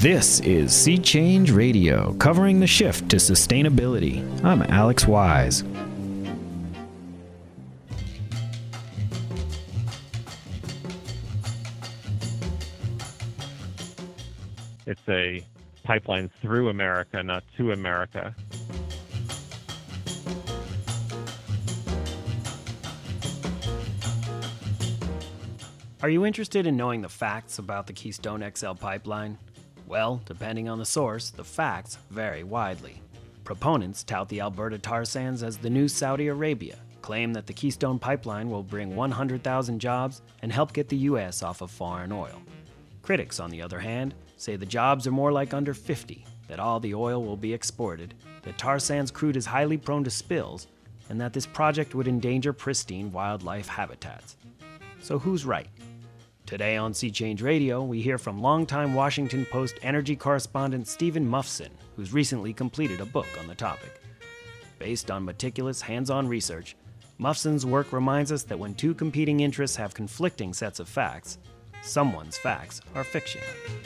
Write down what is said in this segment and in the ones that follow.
This is Sea Change Radio, covering the shift to sustainability. I'm Alex Wise. It's a pipeline through America, not to America. Are you interested in knowing the facts about the Keystone XL pipeline? Well, depending on the source, the facts vary widely. Proponents tout the Alberta tar sands as the new Saudi Arabia, claim that the Keystone pipeline will bring 100,000 jobs and help get the U.S. off of foreign oil. Critics, on the other hand, say the jobs are more like under 50, that all the oil will be exported, that tar sands crude is highly prone to spills, and that this project would endanger pristine wildlife habitats. So who's right? Today on Sea Change Radio, we hear from longtime Washington Post energy correspondent Stephen Mufson, who's recently completed a book on the topic. Based on meticulous, hands-on research, Mufson's work reminds us that when two competing interests have conflicting sets of facts, someone's facts are fiction.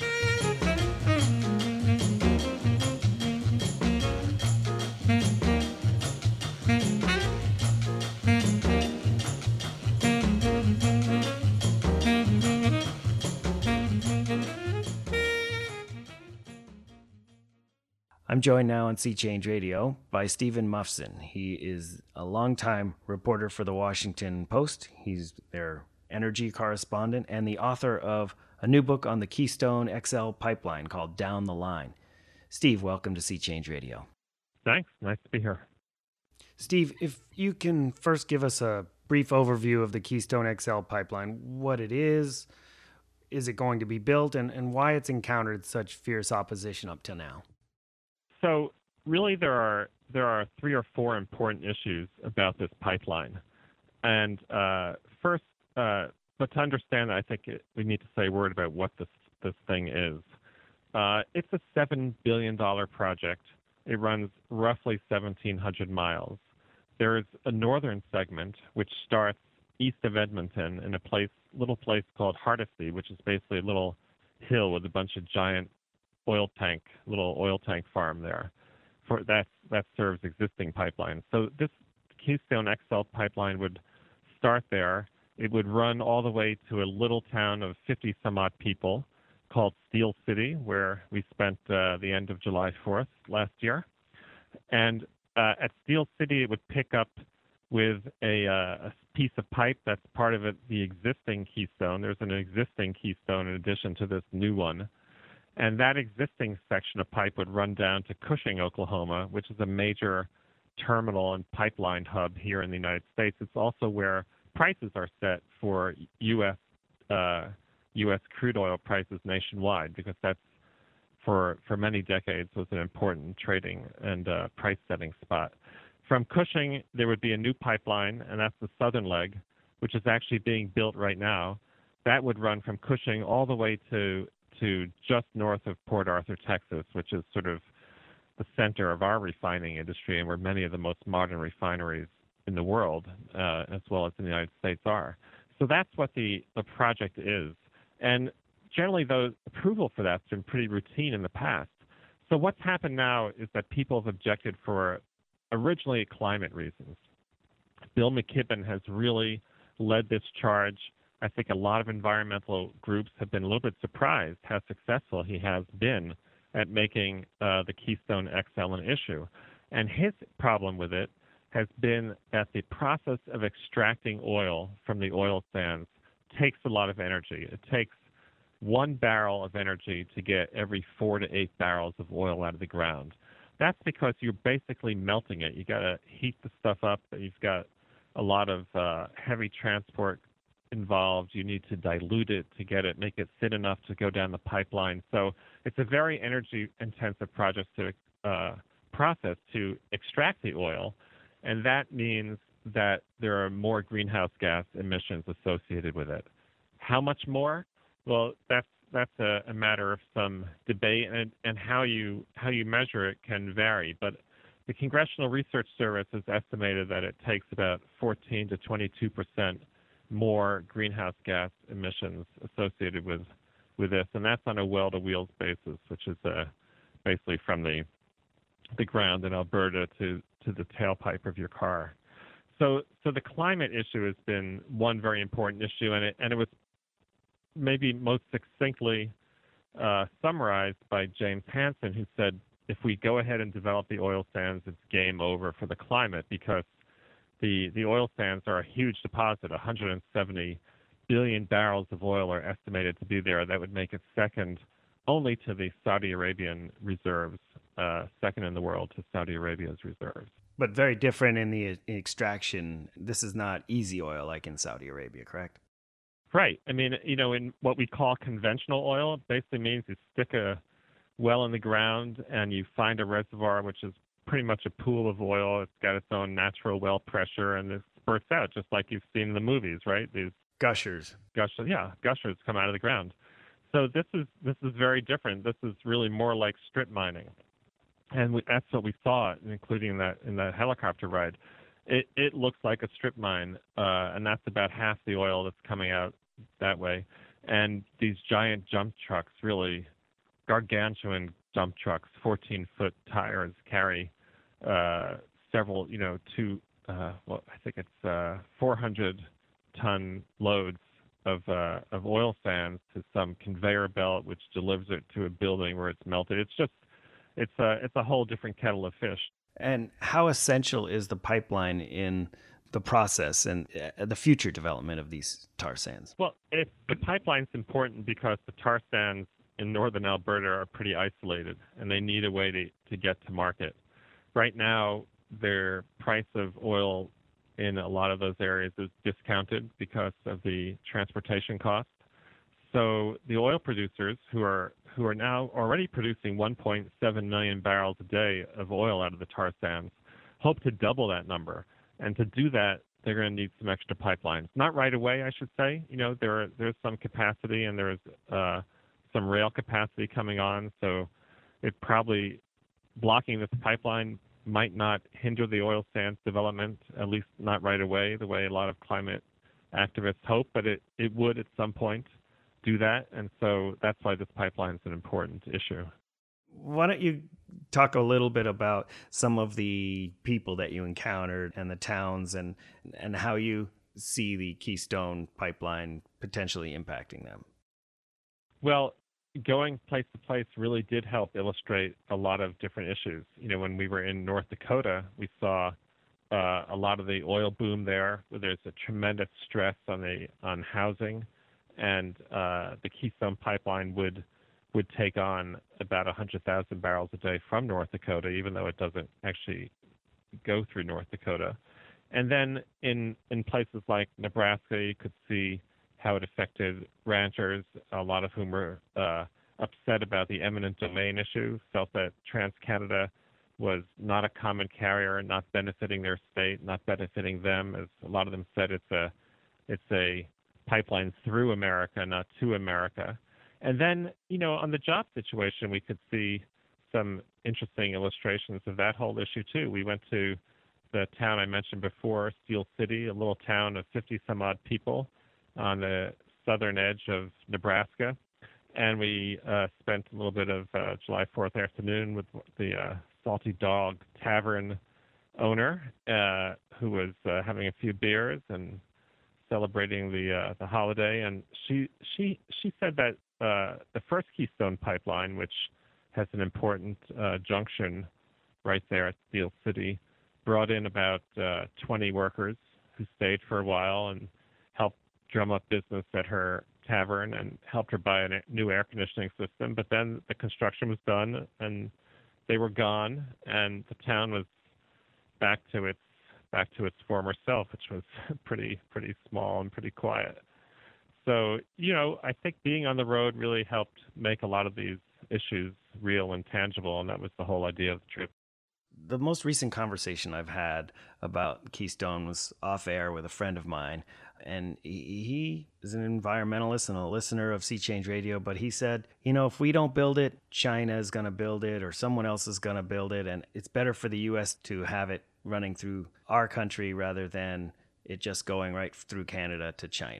I'm joined now on Sea Change Radio by Stephen Mufson. He is a longtime reporter for the Washington Post. He's their energy correspondent and the author of a new book on the Keystone XL pipeline called Down the Line. Steve, welcome to Sea Change Radio. Thanks. Nice to be here. Steve, if you can first give us a brief overview of the Keystone XL pipeline, what it is it going to be built, and why it's encountered such fierce opposition up till now. So really there are three or four important issues about this pipeline. And first, but to understand that, I think we need to say a word about what this thing is. It's a $7 billion project. It runs roughly 1,700 miles. There is a northern segment which starts east of Edmonton in a little place called Hardisty, which is basically a little hill with a bunch of giant little oil tank farm there. That serves existing pipelines. So this Keystone XL pipeline would start there. It would run all the way to a little town of 50 some odd people called Steel City, where we spent the end of July 4th last year. And at Steel City, it would pick up with a piece of pipe that's part of the existing Keystone. There's an existing Keystone in addition to this new one. And that existing section of pipe would run down to Cushing, Oklahoma, which is a major terminal and pipeline hub here in the United States. It's also where prices are set for U.S. crude oil prices nationwide, because that's for many decades was an important trading and price-setting spot. From Cushing, there would be a new pipeline, and that's the southern leg, which is actually being built right now. That would run from Cushing all the way to just north of Port Arthur, Texas, which is sort of the center of our refining industry and where many of the most modern refineries in the world, as well as in the United States, are. So that's what the project is. And generally, the approval for that's been pretty routine in the past. So what's happened now is that people have objected for originally climate reasons. Bill McKibben has really led this charge. I think a lot of environmental groups have been a little bit surprised how successful he has been at making the Keystone XL an issue. And his problem with it has been that the process of extracting oil from the oil sands takes a lot of energy. It takes 1 barrel of energy to get every 4 to 8 barrels of oil out of the ground. That's because you're basically melting it. You got to heat the stuff up. You've got a lot of heavy transport involved. You need to dilute it to make it thin enough to go down the pipeline. So it's a very energy-intensive process to extract the oil, and that means that there are more greenhouse gas emissions associated with it. How much more? Well, that's a matter of some debate, and how you measure it can vary. But the Congressional Research Service has estimated that it takes about 14 to 22% more greenhouse gas emissions associated with with this, and that's on a well-to-wheels basis, which is basically from the ground in Alberta to the tailpipe of your car. So the climate issue has been one very important issue, and it was maybe most succinctly summarized by James Hansen, who said, if we go ahead and develop the oil sands, it's game over for the climate, because the oil sands are a huge deposit. 170 billion barrels of oil are estimated to be there. That would make it second only to the Saudi Arabian reserves, second in the world to Saudi Arabia's reserves. But very different in the extraction. This is not easy oil like in Saudi Arabia, correct? Right. I mean, in what we call conventional oil, it basically means you stick a well in the ground and you find a reservoir, which is pretty much a pool of oil. It's got its own natural well pressure, and it spurts out just like you've seen in the movies, right? These gushers come out of the ground. So this is very different. This is really more like strip mining, and that's what we saw, including in that helicopter ride. It looks like a strip mine, and that's about half the oil that's coming out that way. And these giant dump trucks, really gargantuan dump trucks, 14-foot tires, carry several, I think it's 400-ton loads of oil sands to some conveyor belt, which delivers it to a building where it's melted. It's a whole different kettle of fish. And how essential is the pipeline in the process and the future development of these tar sands? Well, the pipeline's important because the tar sands in northern Alberta are pretty isolated, and they need a way to get to market. Right now, their price of oil in a lot of those areas is discounted because of the transportation cost. So the oil producers who are now already producing 1.7 million barrels a day of oil out of the tar sands hope to double that number. And to do that, they're going to need some extra pipelines. Not right away, I should say. There's some capacity, and there's some rail capacity coming on. So it probably blocking this pipeline might not hinder the oil sands development, at least not right away, the way a lot of climate activists hope, but it would at some point do that. And so that's why this pipeline is an important issue. Why don't you talk a little bit about some of the people that you encountered and the towns and how you see the Keystone Pipeline potentially impacting them? Well, going place to place really did help illustrate a lot of different issues. When we were in North Dakota, we saw a lot of the oil boom there. There's a tremendous stress on housing, and the Keystone Pipeline would take on about 100,000 barrels a day from North Dakota, even though it doesn't actually go through North Dakota. And then in places like Nebraska, you could see how it affected ranchers, a lot of whom were upset about the eminent domain issue, felt that TransCanada was not a common carrier, not benefiting their state, not benefiting them. As a lot of them said, it's a pipeline through America, not to America. And then, on the job situation, we could see some interesting illustrations of that whole issue too. We went to the town I mentioned before, Steel City, a little town of 50-some-odd people on the southern edge of Nebraska. And we spent a little bit of July 4th afternoon with the Salty Dog Tavern owner, who was having a few beers and celebrating the holiday. And she said that the first Keystone Pipeline, which has an important junction right there at Steel City, brought in about 20 workers who stayed for a while and helped drum up business at her tavern and helped her buy a new air conditioning system. But then the construction was done and they were gone, and the town was back to its former self, which was pretty small and pretty quiet. So, I think being on the road really helped make a lot of these issues real and tangible, and that was the whole idea of the trip. The most recent conversation I've had about Keystone was off air with a friend of mine, and he is an environmentalist and a listener of Sea Change Radio, but he said, if we don't build it, China is going to build it or someone else is going to build it, and it's better for the U.S. to have it running through our country rather than it just going right through Canada to China.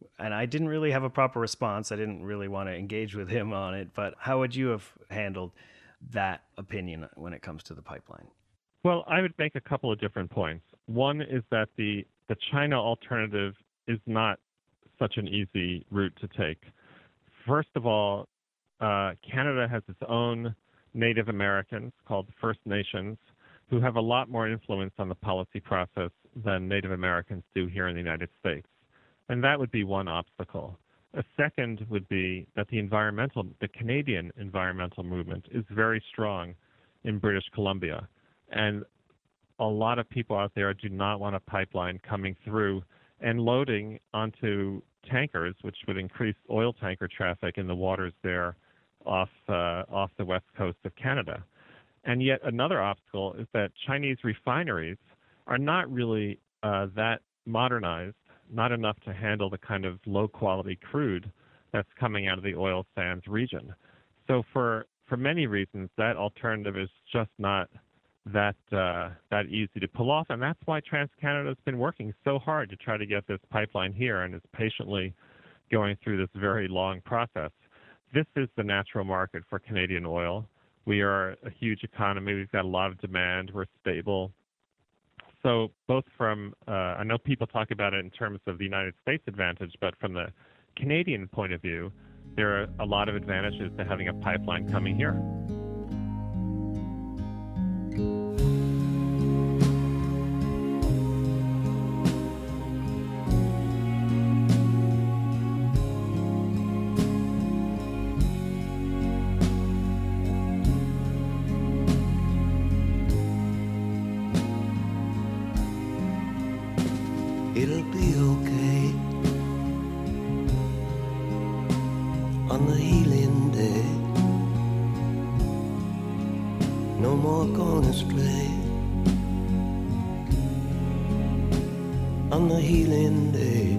and I didn't really have a proper response. I didn't really want to engage with him on it, but how would you have handled that opinion when it comes to the pipeline? Well, I would make a couple of different points. One is that the China alternative is not such an easy route to take. First of all, Canada has its own Native Americans called First Nations who have a lot more influence on the policy process than Native Americans do here in the United States. And that would be one obstacle. A second would be that the Canadian environmental movement is very strong in British Columbia. And a lot of people out there do not want a pipeline coming through and loading onto tankers, which would increase oil tanker traffic in the waters there off the west coast of Canada. And yet another obstacle is that Chinese refineries are not really that modernized, not enough to handle the kind of low-quality crude that's coming out of the oil sands region. So for many reasons, that alternative is just not that easy to pull off, and that's why TransCanada has been working so hard to try to get this pipeline here and is patiently going through this very long process. This is the natural market for Canadian oil. We are a huge economy. We've got a lot of demand. We're stable. So both from, I know people talk about it in terms of the United States advantage, but from the Canadian point of view, there are a lot of advantages to having a pipeline coming here. It'll be okay on the healing day. No more going astray on the healing day.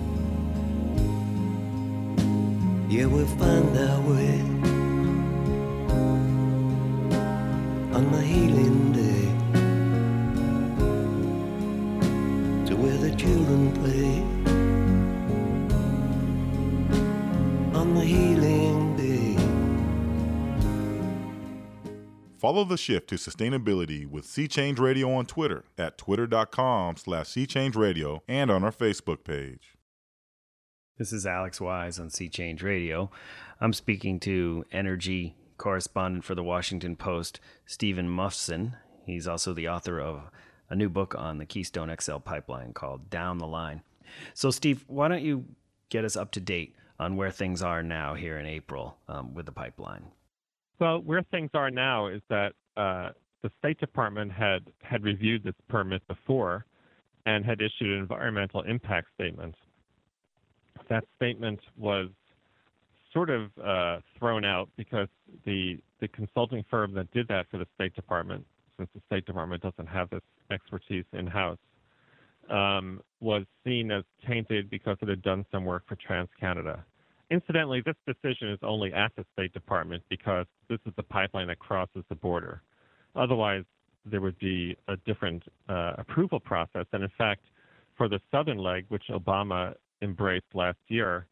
Yeah, we'll find our way on the healing day. Where the children play on the healing day. Follow the shift to sustainability with Sea Change Radio on Twitter at twitter.com/SeaChangeRadio and on our Facebook page. This is Alex Wise on Sea Change Radio. I'm speaking to energy correspondent for the Washington Post, Stephen Mufson. He's also the author of a new book on the Keystone XL pipeline called Down the Line. So, Steve, why don't you get us up to date on where things are now here in April with the pipeline? Well, where things are now is that the State Department had reviewed this permit before and had issued an environmental impact statement. That statement was sort of thrown out because the consulting firm that did that for the State Department, since the State Department doesn't have this expertise in-house, was seen as tainted because it had done some work for TransCanada. Incidentally, this decision is only at the State Department because this is the pipeline that crosses the border. Otherwise, there would be a different approval process. And in fact, for the southern leg, which Obama embraced last year,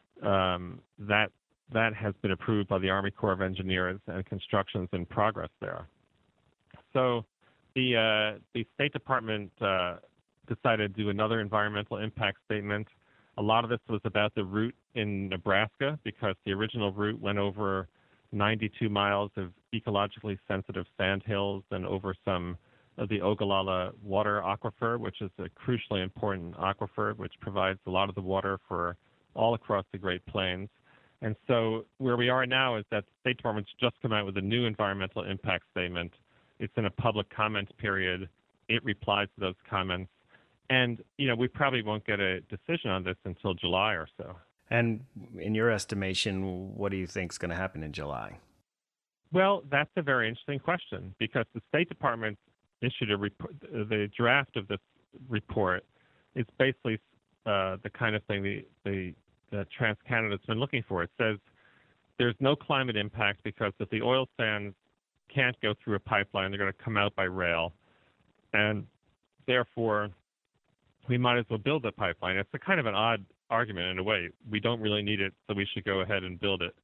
that has been approved by the Army Corps of Engineers, and construction's in progress there. So the State Department decided to do another environmental impact statement. A lot of this was about the route in Nebraska because the original route went over 92 miles of ecologically sensitive sandhills and over some of the Ogallala water aquifer, which is a crucially important aquifer which provides a lot of the water for all across the Great Plains. And so where we are now is that the State Department's just come out with a new environmental impact statement. It's in a public comment period. It replies to those comments. And, we probably won't get a decision on this until July or so. And in your estimation, what do you think is going to happen in July? Well, that's a very interesting question because the State Department issued a report. The draft of this report is basically the kind of thing the TransCanada's been looking for. It says there's no climate impact because if the oil sands can't go through a pipeline, they're going to come out by rail. And therefore, we might as well build a pipeline. It's a kind of an odd argument in a way. We don't really need it, so we should go ahead and build it.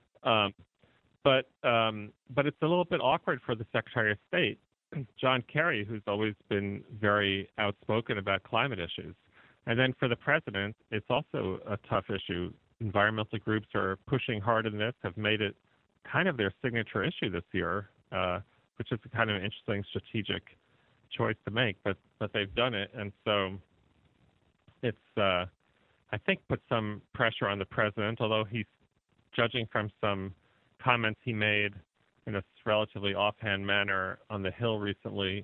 But it's a little bit awkward for the Secretary of State, John Kerry, who's always been very outspoken about climate issues. And then for the president, it's also a tough issue. Environmental groups are pushing hard in this, have made it kind of their signature issue this year, which is kind of an interesting strategic choice to make, but they've done it. And so it's, I think, put some pressure on the president, although he's judging from some comments he made in a relatively offhand manner on the Hill recently,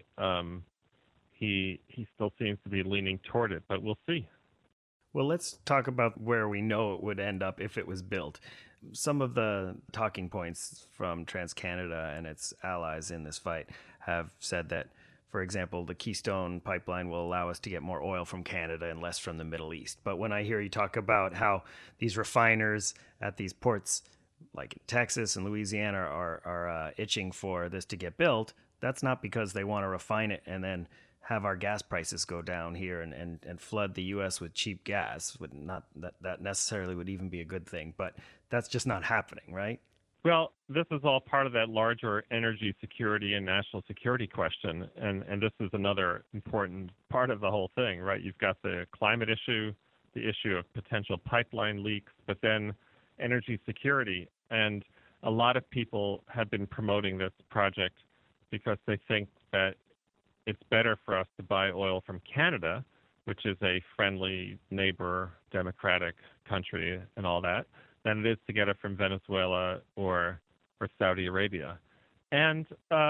he still seems to be leaning toward it, but we'll see. Well, let's talk about where we know it would end up if it was built. Some of the talking points from TransCanada and its allies in this fight have said that, for example, the Keystone pipeline will allow us to get more oil from Canada and less from the Middle East. But when I hear you talk about how these refiners at these ports, like in Texas and Louisiana, are itching for this to get built, that's not because they want to refine it and then have our gas prices go down here and flood the U.S. with cheap gas. Not that necessarily would even be a good thing, but that's just not happening, right? Well, this is all part of that larger energy security and national security question, and this is another important part of the whole thing, right? You've got the climate issue, the issue of potential pipeline leaks, but then energy security. And a lot of people have been promoting this project because they think that it's better for us to buy oil from Canada, which is a friendly neighbor, democratic country and all that, than it is to get it from Venezuela or Saudi Arabia. And,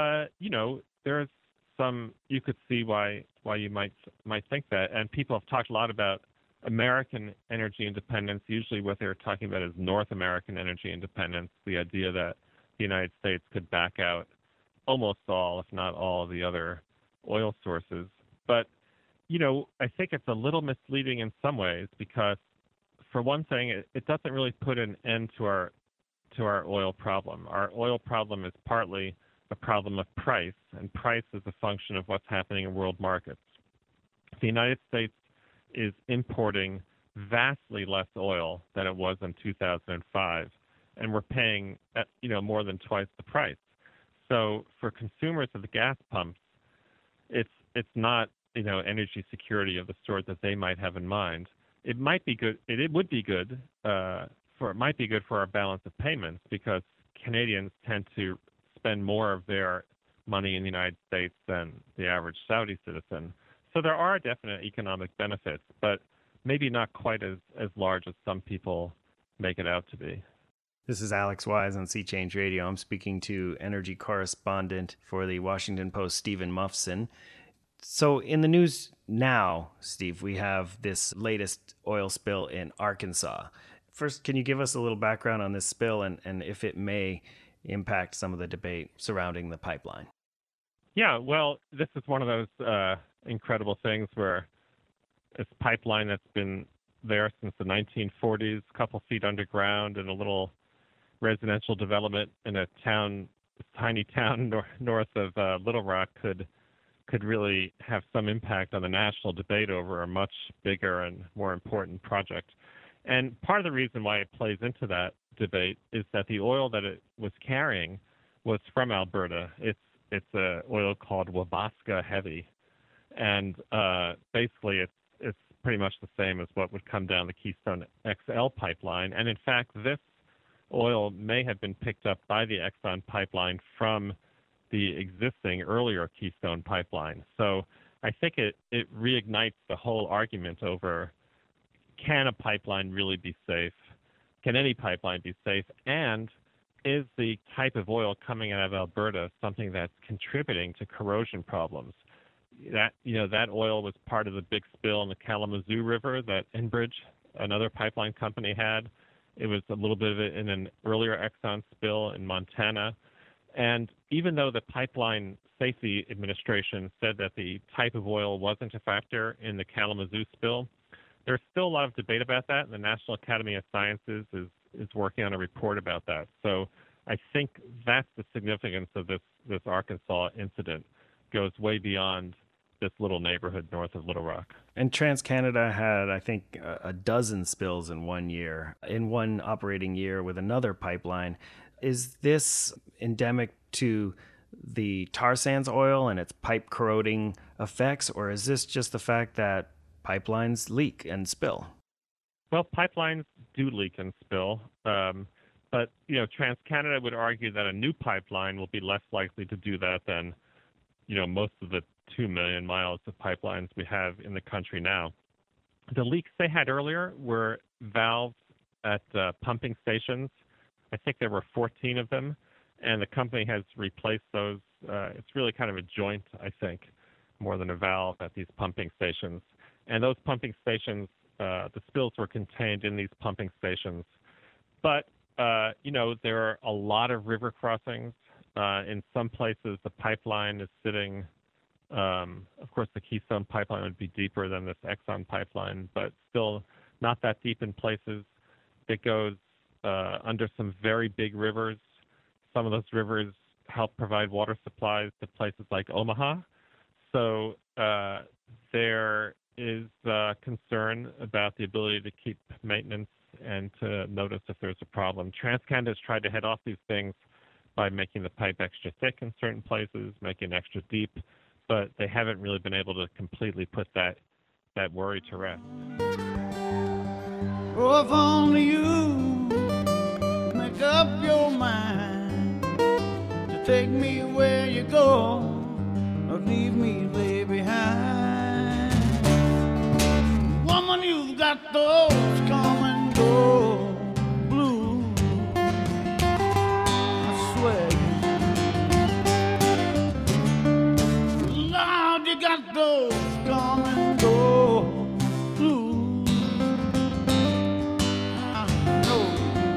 there's some, you could see why you might think that. And people have talked a lot about American energy independence. Usually what they're talking about is North American energy independence, the idea that the United States could back out almost all, if not all, of the other oil sources. But, I think it's a little misleading in some ways because, for one thing, it doesn't really put an end to our oil problem. Our oil problem is partly a problem of price, and price is a function of what's happening in world markets. The United States is importing vastly less oil than it was in 2005, and we're paying more than twice the price. So for consumers of the gas pumps, it's not energy security of the sort that they might have in mind. It might be good. It would be good might be good for our balance of payments because Canadians tend to spend more of their money in the United States than the average Saudi citizen. So there are definite economic benefits, but maybe not quite as large as some people make it out to be. This is Alex Wise on Sea Change Radio. I'm speaking to energy correspondent for the Washington Post, Stephen Mufson. So in the news now, Steve, we have this latest oil spill in Arkansas. First, can you give us a little background on this spill and if it may impact some of the debate surrounding the pipeline? Yeah, well, this is one of those incredible things where this pipeline that's been there since the 1940s, a couple feet underground in a little residential development in a tiny town north of Little Rock could really have some impact on the national debate over a much bigger and more important project. And part of the reason why it plays into that debate is that the oil that it was carrying was from Alberta. It's a oil called Wabasca Heavy, and basically it's pretty much the same as what would come down the Keystone XL pipeline. And in fact, this oil may have been picked up by the Exxon pipeline from the existing earlier Keystone pipeline. So I think it reignites the whole argument over, can a pipeline really be safe? Can any pipeline be safe? And is the type of oil coming out of Alberta something that's contributing to corrosion problems? That oil was part of the big spill in the Kalamazoo River that Enbridge, another pipeline company, had. It was a little bit of it in an earlier Exxon spill in Montana. And even though the Pipeline Safety Administration said that the type of oil wasn't a factor in the Kalamazoo spill, there's still a lot of debate about that, and the National Academy of Sciences is working on a report about that. So I think that's the significance of this Arkansas incident. Goes way beyond this little neighborhood north of Little Rock. And TransCanada had, I think, a dozen spills in one year, in one operating year with another pipeline. Is this endemic to the tar sands oil and its pipe corroding effects, or is this just the fact that pipelines leak and spill? Well, pipelines do leak and spill, but TransCanada would argue that a new pipeline will be less likely to do that than most of the 2 million miles of pipelines we have in the country now. The leaks they had earlier were valves at pumping stations. I think there were 14 of them, and the company has replaced those. It's really kind of a joint, I think, more than a valve at these pumping stations. And those pumping stations, the spills were contained in these pumping stations. But, there are a lot of river crossings. In some places, the pipeline is sitting, of course, the Keystone pipeline would be deeper than this Exxon pipeline, but still not that deep in places. It goes under some very big rivers. Some of those rivers help provide water supplies to places like Omaha. So there is concern about the ability to keep maintenance and to notice if there's a problem. TransCanada has tried to head off these things by making the pipe extra thick in certain places, making it extra deep, but they haven't really been able to completely put that worry to rest. Oh, if only you make up your mind to take me where you go or leave me lay behind. Woman, you've got those come and go blues. I swear you. Lord, you got those come and go blues. I know.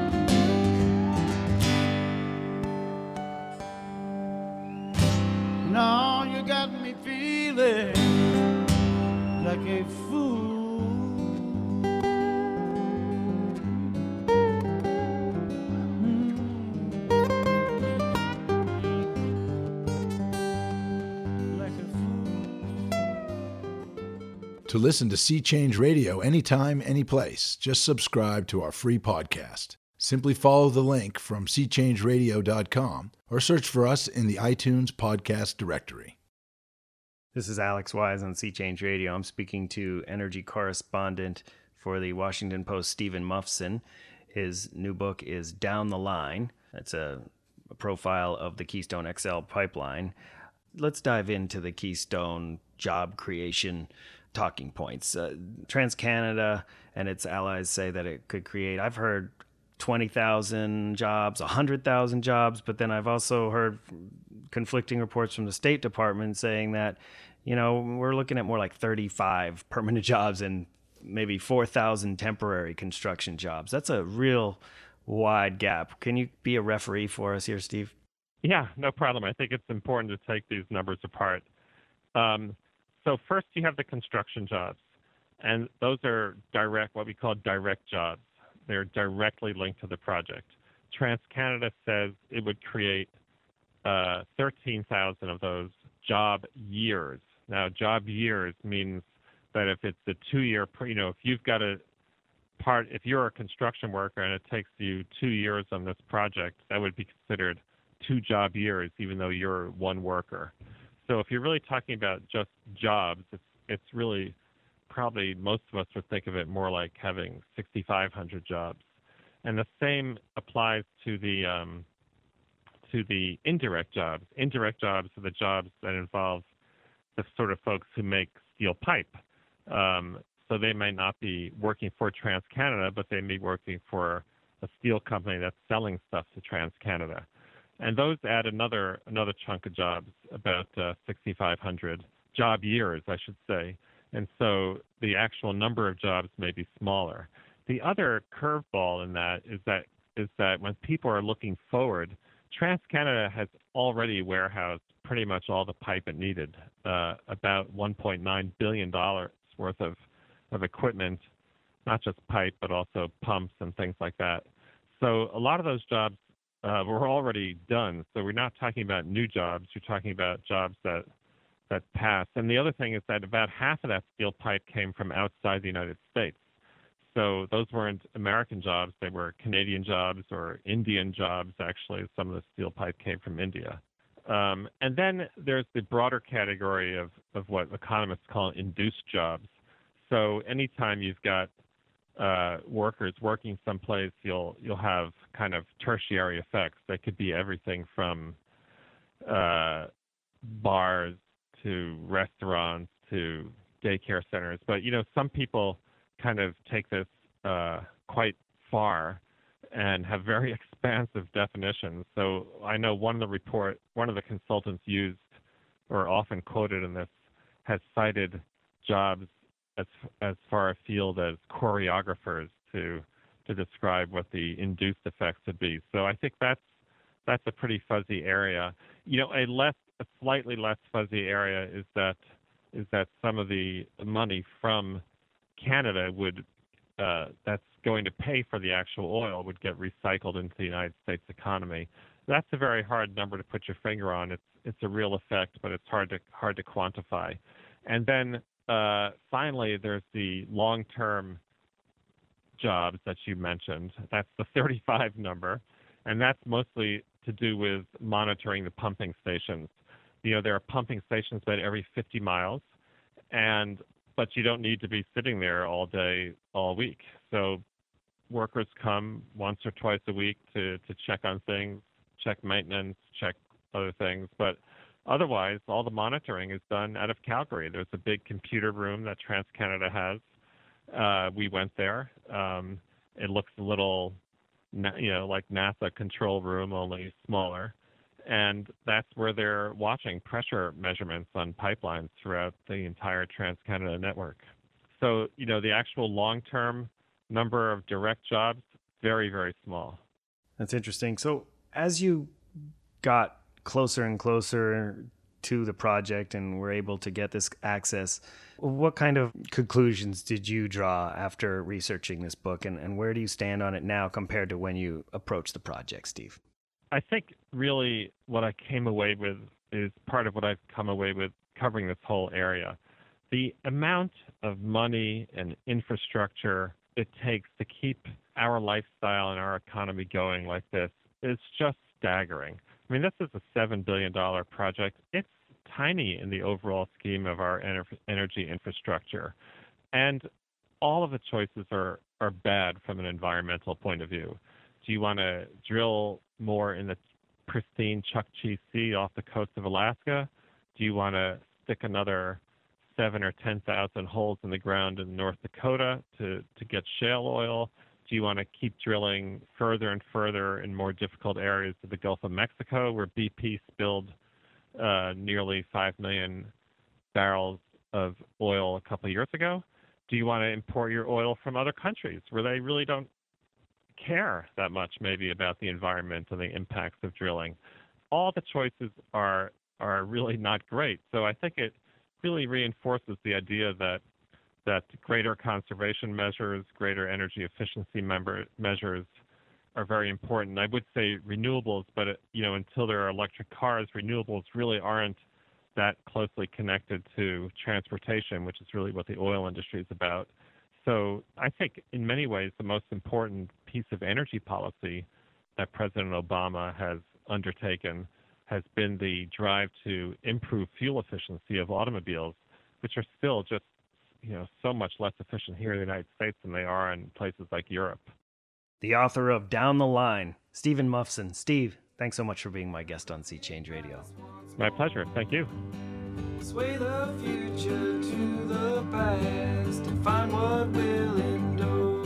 Now you got me feeling like a fool. To listen to Sea Change Radio anytime, anyplace, just subscribe to our free podcast. Simply follow the link from seachangeradio.com or search for us in the iTunes podcast directory. This is Alex Wise on Sea Change Radio. I'm speaking to energy correspondent for the Washington Post, Stephen Mufson. His new book is Down the Line. That's a profile of the Keystone XL pipeline. Let's dive into the Keystone job creation talking points. TransCanada and its allies say that it could create, I've heard 20,000 jobs, 100,000 jobs, but then I've also heard conflicting reports from the State Department saying that, we're looking at more like 35 permanent jobs and maybe 4,000 temporary construction jobs. That's a real wide gap. Can you be a referee for us here, Steve? Yeah, no problem. I think it's important to take these numbers apart. So first you have the construction jobs, and those are what we call direct jobs. They're directly linked to the project. TransCanada says it would create 13,000 of those job years. Now, job years means that if it's a 2-year, if you've got if you're a construction worker and it takes you 2 years on this project, that would be considered 2 job years, even though you're one worker. So if you're really talking about just jobs, it's really probably most of us would think of it more like having 6,500 jobs. And the same applies to the indirect jobs. Indirect jobs are the jobs that involve the sort of folks who make steel pipe. So they may not be working for TransCanada, but they may be working for a steel company that's selling stuff to TransCanada. And those add another chunk of jobs, about 6,500 job years, I should say. And so the actual number of jobs may be smaller. The other curveball in that is that when people are looking forward, TransCanada has already warehoused pretty much all the pipe it needed, about $1.9 billion worth of equipment, not just pipe, but also pumps and things like that. So a lot of those jobs were already done. So we're not talking about new jobs. You're talking about jobs that that passed. And the other thing is that about half of that steel pipe came from outside the United States. So those weren't American jobs. They were Canadian jobs or Indian jobs, actually. Some of the steel pipe came from India. And then there's the broader category of what economists call induced jobs. So anytime you've got workers working someplace, you'll have kind of tertiary effects. That could be everything from bars to restaurants to daycare centers. But, some people kind of take this quite far and have very expansive definitions. So I know one of the consultants used or often quoted in this has cited jobs as far afield as choreographers to describe what the induced effects would be. So I think that's a pretty fuzzy area. A slightly less fuzzy area is that some of the money from Canada that's going to pay for the actual oil would get recycled into the United States economy. That's a very hard number to put your finger on. It's a real effect, but it's hard to quantify. And then finally, there's the long-term jobs that you mentioned. That's the 35 number, and that's mostly to do with monitoring the pumping stations. There are pumping stations about every 50 miles, but you don't need to be sitting there all day, all week. So workers come once or twice a week to check on things, check maintenance, check other things. But otherwise, all the monitoring is done out of Calgary. There's a big computer room that TransCanada has. We went there. It looks a little, like NASA control room, only smaller. And that's where they're watching pressure measurements on pipelines throughout the entire TransCanada network. So, the actual long-term number of direct jobs, very, very small. That's interesting. So as you got closer and closer to the project and were able to get this access, what kind of conclusions did you draw after researching this book, and where do you stand on it now compared to when you approached the project, Steve? I think really what I came away with is part of what I've come away with covering this whole area. The amount of money and infrastructure it takes to keep our lifestyle and our economy going like this is just staggering. I mean, this is a $7 billion project. It's tiny in the overall scheme of our energy infrastructure. And all of the choices are bad from an environmental point of view. Do you want to drill more in the pristine Chukchi Sea off the coast of Alaska? Do you want to stick another 7,000 or 10,000 holes in the ground in North Dakota to get shale oil? Do you want to keep drilling further and further in more difficult areas of the Gulf of Mexico, where BP spilled nearly 5 million barrels of oil a couple of years ago? Do you want to import your oil from other countries where they really don't care that much maybe about the environment and the impacts of drilling? All the choices are really not great. So I think it really reinforces the idea that greater conservation measures, greater energy efficiency measures are very important. I would say renewables, but until there are electric cars, renewables really aren't that closely connected to transportation, which is really what the oil industry is about. So I think in many ways the most important piece of energy policy that President Obama has undertaken has been the drive to improve fuel efficiency of automobiles, which are still just so much less efficient here in the United States than they are in places like Europe. The author of Down the Line, Stephen Mufson. Steve, thanks so much for being my guest on Sea Change Radio. My pleasure. Thank you. Sway the future to the past and find what will endure.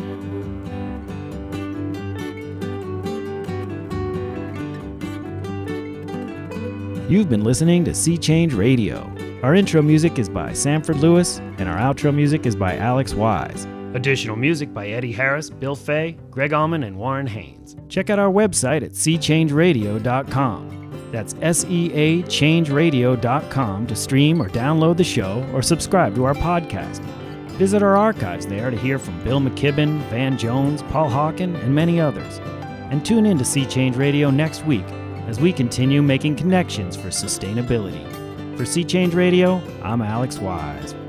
You've been listening to Sea Change Radio. Our intro music is by Sanford Lewis, and our outro music is by Alex Wise. Additional music by Eddie Harris, Bill Fay, Greg Allman, and Warren Haynes. Check out our website at seachangeradio.com. That's SEAchangeradio.com to stream or download the show or subscribe to our podcast. Visit our archives there to hear from Bill McKibben, Van Jones, Paul Hawken, and many others. And tune in to Sea Change Radio next week as we continue making connections for sustainability. For Sea Change Radio, I'm Alex Wise.